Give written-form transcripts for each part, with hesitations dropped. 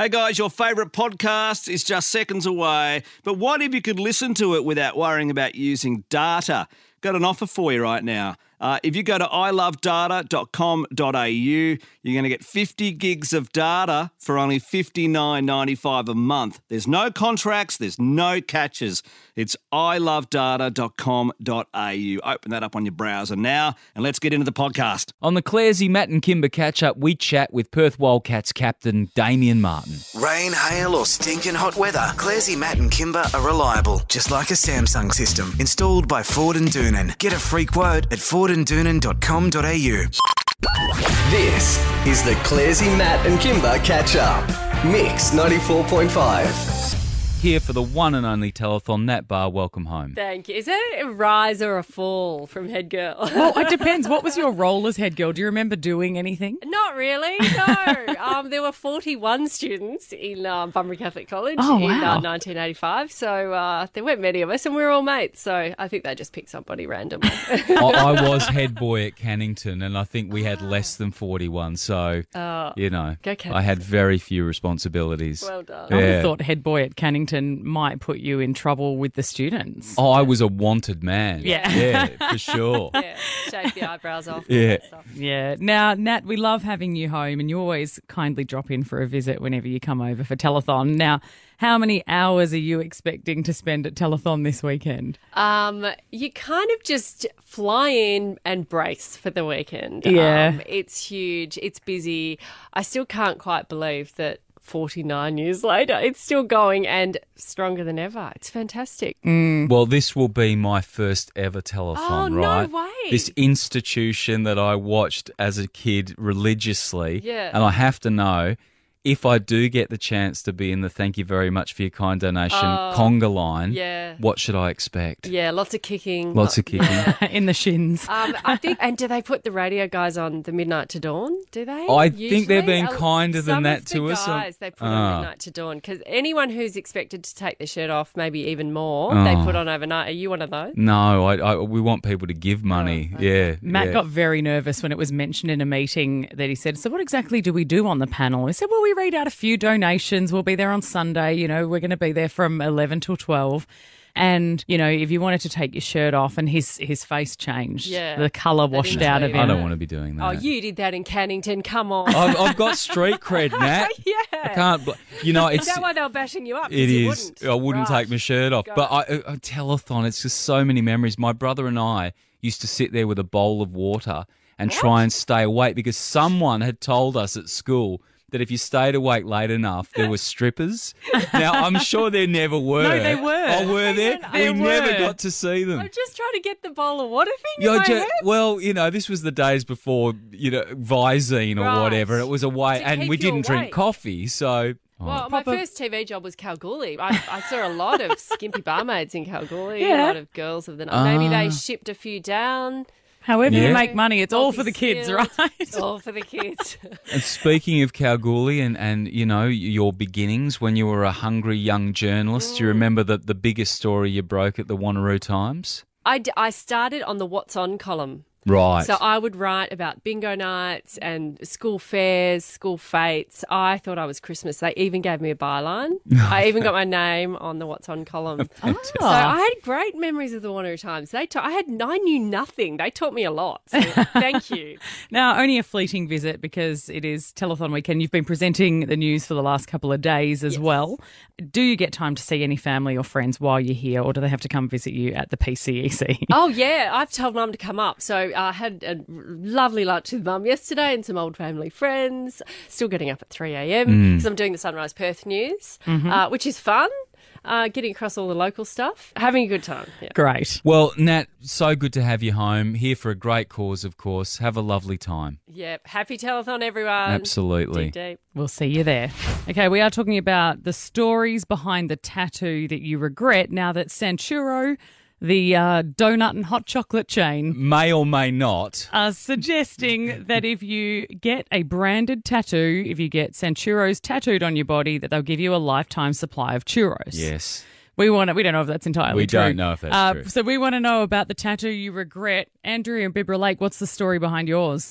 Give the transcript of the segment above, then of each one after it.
Hey guys, your favourite podcast is just seconds away, but what if you could listen to it without worrying about using data? Got an offer for you right now. If you go to ilovedata.com.au, you're going to get 50 gigs of data for only $59.95 a month. There's no contracts, there's no catches. It's ilovedata.com.au. Open that up on your browser now and let's get into the podcast. On the Claresy, Matt and Kimber catch-up, we chat with Perth Wildcats captain Damien Martin. Rain, hail or stinking hot weather, Claresy, Matt and Kimber are reliable, just like a Samsung system. Installed by Ford and Doonan. Get a free quote at fordanddoonan.com.au. This is the Claresy, Matt and Kimber catch-up. Mix 94.5. Here for the one and only telethon, Nat Barr, welcome home. Thank you. Is that a rise or a fall from head girl? Well, it depends. What was your role as head girl? Do you remember doing anything? Not really, no. There were 41 students in Bunbury Catholic College in 1985, so there weren't many of us, and we were all mates, so I think they just picked somebody randomly. I was head boy at Cannington, and I think we had less than 41, so, Go I had very few responsibilities. Well done. I would have thought head boy at Cannington might put you in trouble with the students. Oh, I was a wanted man. Yeah. For sure. Yeah, shave the eyebrows off. Yeah. All that stuff. Yeah. Now, Nat, we love having you home, and you always kindly drop in for a visit whenever you come over for telethon. Now, how many hours are you expecting to spend at telethon this weekend? You kind of just fly in and brace for the weekend. Yeah. It's huge. It's busy. I still can't quite believe that 49 years later, it's still going and stronger than ever. It's fantastic. Well, this will be my first ever telethon, right? No way. This institution that I watched as a kid religiously. Yeah. And I have to know, if I do get the chance to be in the thank you very much for your kind donation conga line, what should I expect? Yeah, lots of kicking. Lots of kicking. In the shins. I think, and do they put the radio guys on the Midnight to Dawn? Do they? I think they're Usually? being kinder than that to us. Some of the guys, they put on Midnight to Dawn, because anyone who's expected to take their shirt off, maybe even more, they put on overnight. Are you one of those? No, we want people to give money. Yeah. Matt got very nervous when it was mentioned in a meeting that he said, so what exactly do we do on the panel? He said, well, we read out a few donations. We'll be there on Sunday. You know, we're going to be there from 11 till 12. And, you know, if you wanted to take your shirt off, and his face changed. Yeah. The colour washed out of him. I don't want to be doing that. Oh, you did that in Cannington. Come on. I've got street cred, Nat. Yeah. I can't. It's Is that why they were bashing you up? It You is. wouldn't. I wouldn't Right. take my shirt off. But a telethon, it's just so many memories. My brother and I used to sit there with a bowl of water and try and stay awake, because someone had told us at school that if you stayed awake late enough, there were strippers. Now, I'm sure there never were. No, they were. Oh, were there? There We never were. got to see them. I'm just trying to get the bowl of water thing in Yeah, my head. well, this was the days before, Visine or Right. whatever. It was a way, To and keep we you didn't drink awake. coffee, so... Well, my first TV job was Kalgoorlie. I saw a lot of skimpy barmaids in Kalgoorlie, a Yeah. lot of girls of the night. Maybe they shipped a few down. However Yeah. you make money, it's all for the kids, right? It's all for the kids. And speaking of Kalgoorlie and your beginnings when you were a hungry young journalist, do you remember the biggest story you broke at the Wanneroo Times? I started on the What's On column. Right. So I would write about bingo nights and school fairs, school fates. I thought I was Christmas. They even gave me a byline. I even got my name on the What's On column. So I had great memories of the Wanneroo Times. I knew nothing. They taught me a lot. So thank you. Now, only a fleeting visit because it is telethon weekend. You've been presenting the news for the last couple of days as well. Do you get time to see any family or friends while you're here, or do they have to come visit you at the PCEC? Oh, yeah. I've told Mum to come up. So I had a lovely lunch with Mum yesterday and some old family friends. Still getting up at 3 a.m. because I'm doing the Sunrise Perth news, which is fun. Getting across all the local stuff. Having a good time. Yeah. Great. Well, Nat, so good to have you home. Here for a great cause, of course. Have a lovely time. Yep. Happy telethon, everyone. Absolutely. Deep, deep. We'll see you there. Okay, we are talking about the stories behind the tattoo that you regret now that Santuro, the donut and hot chocolate chain, May or may not. are suggesting that if you get a branded tattoo, if you get Santuros tattooed on your body, that they'll give you a lifetime supply of churros. Yes. We don't know if that's entirely We true. don't know if that's true. So we want to know about the tattoo you regret. Andrew and Bibra Lake, what's the story behind yours?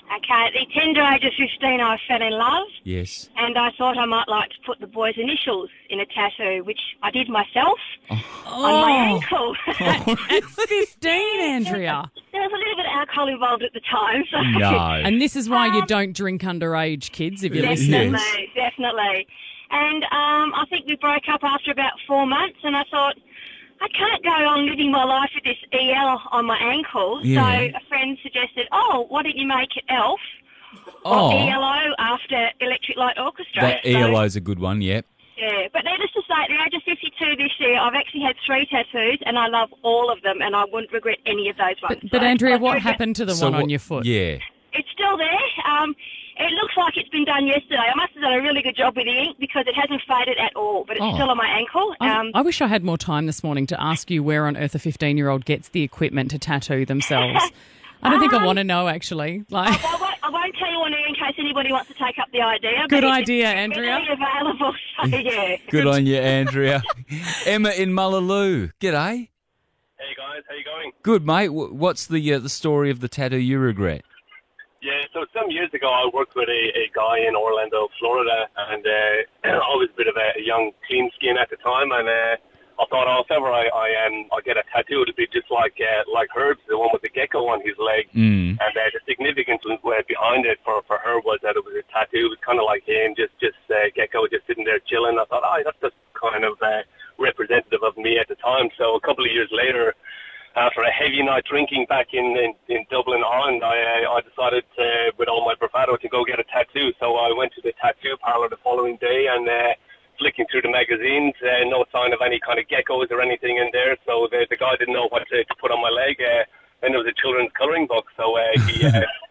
Okay, at the tender age of 15, I fell in love, Yes. and I thought I might like to put the boys' initials in a tattoo, which I did myself on my ankle. At 15, Andrea. There was a little bit of alcohol involved at the time, so No. And this is why you don't drink underage, kids, if you're listening. definitely. And I think we broke up after about 4 months, and I thought, I can't go on living my life with this EL on my ankle. Yeah. So a friend suggested, why don't you make it ELF Oh, or ELO after Electric Light Orchestra? that So, ELO's a good one, yep. yeah, but needless to say, at the age of 52 this year, I've actually had 3 tattoos, and I love all of them, and I wouldn't regret any of those ones. But So Andrea, I what regret- happened to the one on your foot? Yeah. It's still there. It looks like it's been done yesterday. I must have done a really good job with the ink because it hasn't faded at all, but it's Oh. still on my ankle. I wish I had more time this morning to ask you where on earth a 15-year-old gets the equipment to tattoo themselves. I don't think I want to know, actually. Like, I won't tell you on air in case anybody wants to take up the idea. Good but it's idea, Andrea. readily available, so yeah. Good on you, Andrea. Emma in Mullaloo. G'day. Hey guys, how you going? Good, mate. What's the story of the tattoo you regret? Yeah, so some years ago I worked with a guy in Orlando, Florida, and I was a bit of a young clean skin at the time, and I thought, if ever I get a tattoo, it'd be just like Herb's, the one with the gecko on his leg. Mm. And the significance behind it for Herb was that it was a tattoo. It was kind of like him, just gecko just sitting there chilling. I thought, that's just kind of representative of me at the time. So a couple of years later, after a heavy night drinking back in Dublin, Ireland, I decided with all my bravado to go get a tattoo. So I went to the tattoo parlor the following day and flicking through the magazines, no sign of any kind of geckos or anything in there. So the guy didn't know what to put on my leg. Then there was a children's colouring book. So he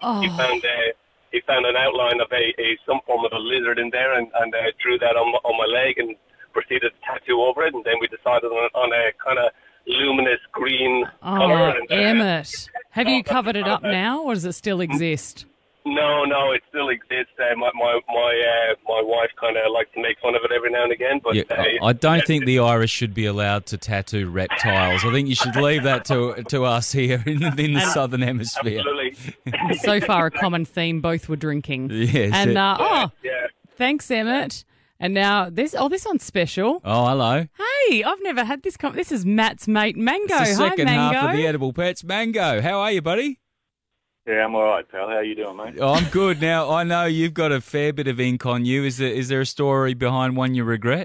found an outline of some form of a lizard in there and drew that on my leg and proceeded to tattoo over it. And then we decided on a kind of luminous green colour. Oh, Emmett. Have you covered it up now, or does it still exist? No, it still exists. My wife kind of likes to make fun of it every now and again. But Yeah, I don't think the Irish should be allowed to tattoo reptiles. I think you should leave that to us here in the Southern Hemisphere. Absolutely. So far, a common theme, both were drinking. Yes. And, Yeah. thanks, Emmett. And now this one's special. Oh, hello. Hey, I've never had this. This is Matt's mate, Mango. It's the second Hi, Mango. half of the Edible Pets. Mango, how are you, buddy? Yeah, I'm all right, pal. How you doing, mate? Oh, I'm good. Now, I know you've got a fair bit of ink on you. Is there a story behind one you regret?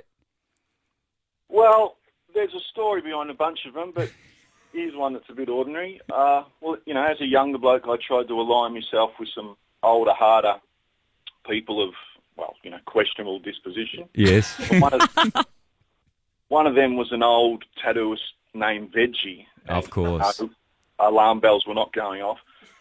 Well, there's a story behind a bunch of them, but here's one that's a bit ordinary. As a younger bloke, I tried to align myself with some older, harder people of, questionable disposition. Yes. One of them was an old tattooist named Veggie. Of course. Alarm bells were not going off.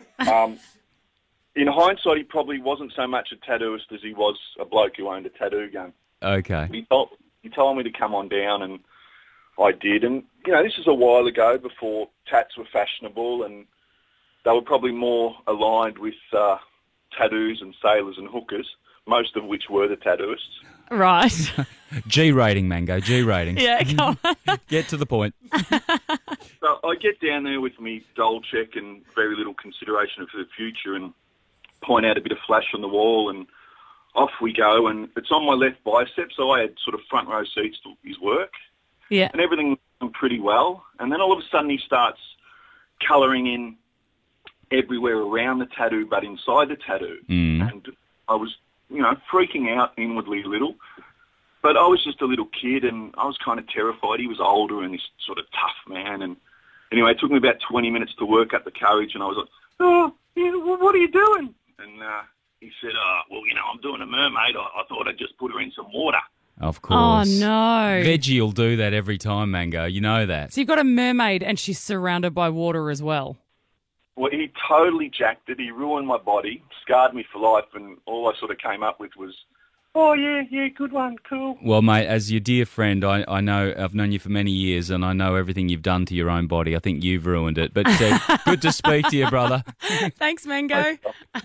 In hindsight, he probably wasn't so much a tattooist as he was a bloke who owned a tattoo gun. Okay. He told me to come on down, and I did. And, this is a while ago before tats were fashionable, and they were probably more aligned with tattoos and sailors and hookers, most of which were the tattooists. Right. G rating, Mango. G rating. Yeah, come on. Get to the point. So I get down there with me dole check and very little consideration for the future and point out a bit of flash on the wall, and off we go. And it's on my left bicep, so I had sort of front row seats to his work. Yeah. And everything went pretty well. And then all of a sudden he starts colouring in everywhere around the tattoo, but inside the tattoo. Mm. And I was, freaking out inwardly a little. But I was just a little kid, and I was kind of terrified. He was older and this sort of tough man. And anyway, it took me about 20 minutes to work up the courage, and I was like, what are you doing? And he said, I'm doing a mermaid. I thought I'd just put her in some water. Of course. Oh, no. Veggie will do that every time, Mango. You know that. So you've got a mermaid and she's surrounded by water as well. Well, he totally jacked it. He ruined my body, scarred me for life, and all I sort of came up with was, oh, yeah, good one, cool. Well, mate, as your dear friend, I know I've known you for many years, and I know everything you've done to your own body. I think you've ruined it. But good to speak to you, brother. Thanks, Mango.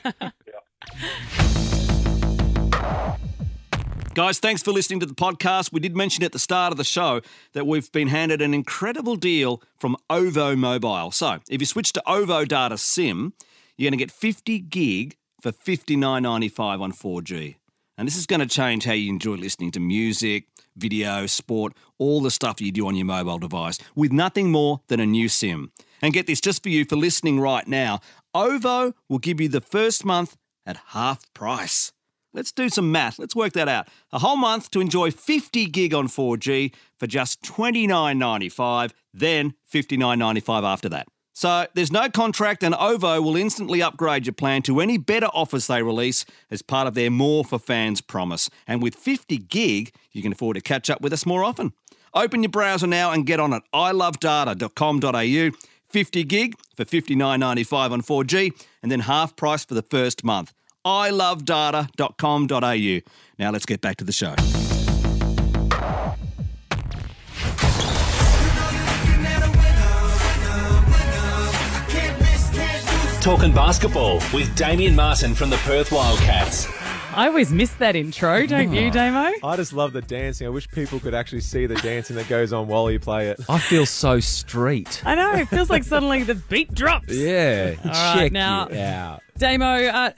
Guys, thanks for listening to the podcast. We did mention at the start of the show that we've been handed an incredible deal from OVO Mobile. So if you switch to OVO Data SIM, you're going to get 50 gig for $59.95 on 4G. And this is going to change how you enjoy listening to music, video, sport, all the stuff you do on your mobile device with nothing more than a new SIM. And get this, just for you for listening right now, OVO will give you the first month at half price. Let's do some math. Let's work that out. A whole month to enjoy 50 gig on 4G for just $29.95, then $59.95 after that. So there's no contract, and OVO will instantly upgrade your plan to any better offers they release as part of their More for Fans promise. And with 50 gig, you can afford to catch up with us more often. Open your browser now and get on it. ilovedata.com.au. 50 gig for $59.95 on 4G, and then half price for the first month. ilovedata.com.au. Now let's get back to the show. Talking basketball with Damien Martin from the Perth Wildcats. I always miss that intro, don't you, Damo? I just love the dancing. I wish people could actually see the dancing that goes on while you play it. I feel so street. I know. It feels like suddenly the beat drops. Yeah. All right, Check now, it out. Damo,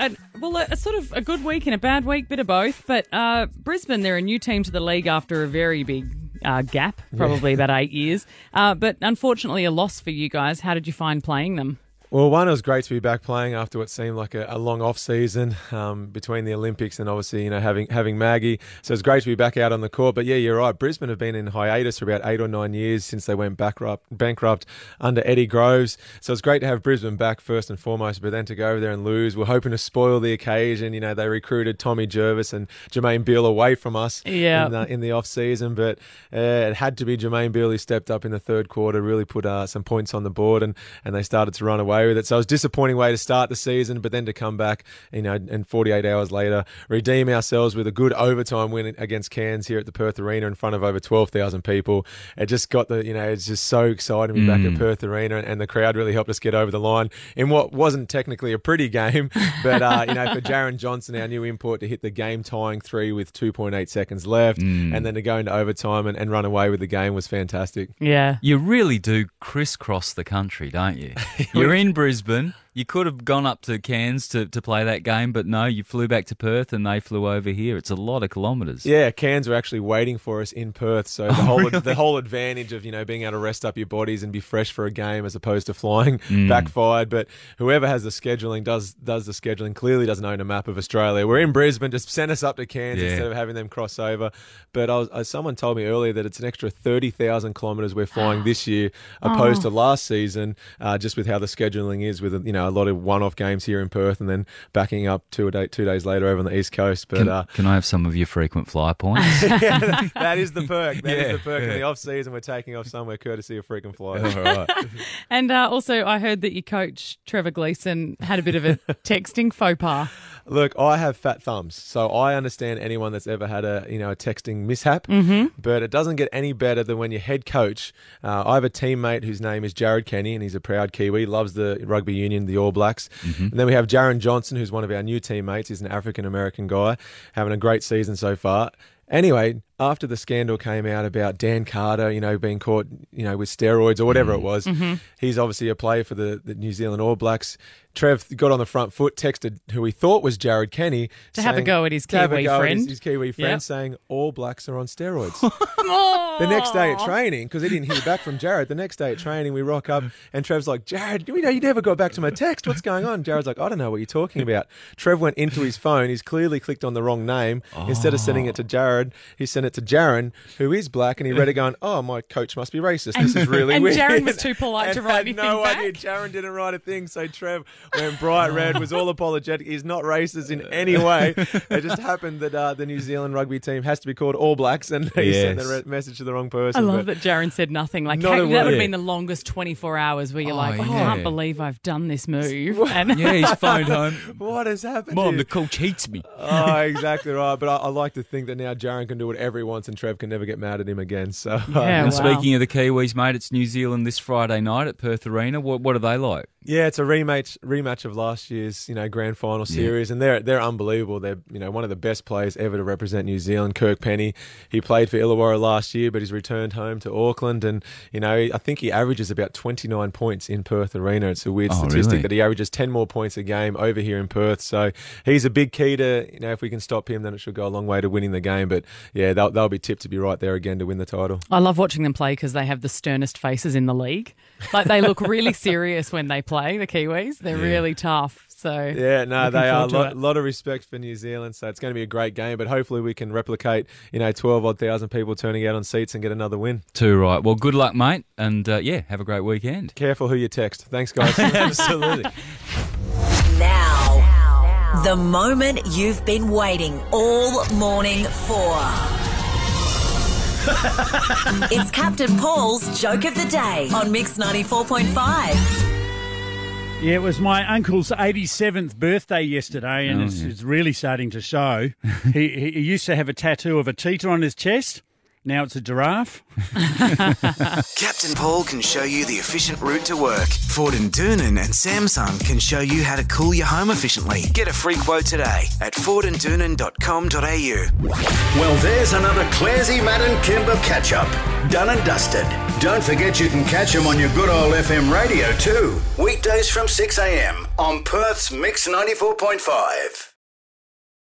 a sort of a good week and a bad week, bit of both. But Brisbane, they're a new team to the league after a very big gap, probably about 8 years. But unfortunately, a loss for you guys. How did you find playing them? Well, one, it was great to be back playing after what seemed like a long off season between the Olympics and obviously having Maggie. So it's great to be back out on the court. But yeah, you're right. Brisbane have been in hiatus for about 8 or 9 years since they went bankrupt under Eddie Groves. So it's great to have Brisbane back first and foremost, but then to go over there and lose. We're hoping to spoil the occasion. They recruited Tommy Jervis and Jermaine Beale away from us in the off season, but it had to be Jermaine Beale who stepped up in the third quarter, really put some points on the board, and they started to run away with it. So it was a disappointing way to start the season, but then to come back, and 48 hours later, redeem ourselves with a good overtime win against Cairns here at the Perth Arena in front of over 12,000 people. It just got it's just so exciting to be back at Perth Arena, and the crowd really helped us get over the line in what wasn't technically a pretty game, but for Jaron Johnson, our new import, to hit the game-tying three with 2.8 seconds left, and then to go into overtime and run away with the game was fantastic. Yeah. You really do crisscross the country, don't you? You're in Brisbane. You could have gone up to Cairns to play that game, but no, you flew back to Perth and they flew over here. It's a lot of kilometres. Yeah, Cairns were actually waiting for us in Perth, so the whole advantage of being able to rest up your bodies and be fresh for a game as opposed to flying backfired. But whoever has the scheduling does the scheduling, clearly doesn't own a map of Australia. We're in Brisbane, just send us up to Cairns instead of having them cross over. But someone told me earlier that it's an extra 30,000 kilometres we're flying this year opposed to last season, just with how the scheduling is with a lot of one-off games here in Perth and then backing up 2 days later over on the East Coast. But can I have some of your frequent flyer points? Yeah, that is the perk. That is the perk. In the off-season, we're taking off somewhere courtesy of frequent flyers. All right. And also, I heard that your coach, Trevor Gleeson, had a bit of a texting faux pas. Look, I have fat thumbs, so I understand anyone that's ever had a texting mishap, but it doesn't get any better than when your head coach, I have a teammate whose name is Jared Kenny, and he's a proud Kiwi, loves the rugby union, the All Blacks. And then we have Jaron Johnson, who's one of our new teammates. He's an African-American guy, having a great season so far. Anyway, after the scandal came out about Dan Carter, being caught, with steroids or whatever it was, he's obviously a player for the New Zealand All Blacks. Trev got on the front foot, texted who he thought was Jared Kenny. Have a go at his Kiwi friend. His Kiwi friend saying All Blacks are on steroids. The next day at training, because he didn't hear back from Jared, the next day at training we rock up and Trev's like, Jared, you never got back to my text. What's going on? Jared's like, I don't know what you're talking about. Trev went into his phone. He's clearly clicked on the wrong name. Instead of sending it to Jared, he sent it to Jaron, who is black, and he read it going, oh, my coach must be racist. This is really weird. And Jaron was too polite to write anything back. No idea. Jaron didn't write a thing, so Trev went bright red, was all apologetic. He's not racist in any way. It just happened that the New Zealand rugby team has to be called All Blacks, and he sent the message to the wrong person. I love that Jaron said nothing. Like, that would have been the longest 24 hours where you're I can't believe I've done this move. And he's phoned home. What has happened? Mom, the coach hates me. Oh, exactly right. But I like to think that now Jaron can do whatever he wants and Trev can never get mad at him again. So, and speaking of the Kiwis, mate, it's New Zealand this Friday night at Perth Arena. What are they like? Yeah, it's a rematch of last year's, grand final series, and they're unbelievable. They're, one of the best players ever to represent New Zealand. Kirk Penny, he played for Illawarra last year, but he's returned home to Auckland, and I think he averages about 29 points in Perth Arena. It's a weird statistic that he averages 10 more points a game over here in Perth. So he's a big key to, if we can stop him, then it should go a long way to winning the game. But yeah, they'll be tipped to be right there again to win the title. I love watching them play because they have the sternest faces in the league. Like, they look really serious when they play, the Kiwis. They're really tough. So yeah, no, they are. A lot of respect for New Zealand. So it's going to be a great game. But hopefully we can replicate, 12,000 people turning out on seats and get another win. Too right. Well, good luck, mate. And have a great weekend. Careful who you text. Thanks, guys. Absolutely. Now, the moment you've been waiting all morning for. It's Captain Paul's Joke of the Day on Mix 94.5. Yeah, it was my uncle's 87th birthday yesterday, and it's really starting to show. He used to have a tattoo of a cheetah on his chest. Now it's a giraffe. Captain Paul can show you the efficient route to work. Ford and Doonan and Samsung can show you how to cool your home efficiently. Get a free quote today at fordanddoonan.com.au. Well, there's another Clarsey, Matt and Kimber catch-up. Done and dusted. Don't forget you can catch them on your good old FM radio too. Weekdays from 6 a.m. on Perth's Mix 94.5.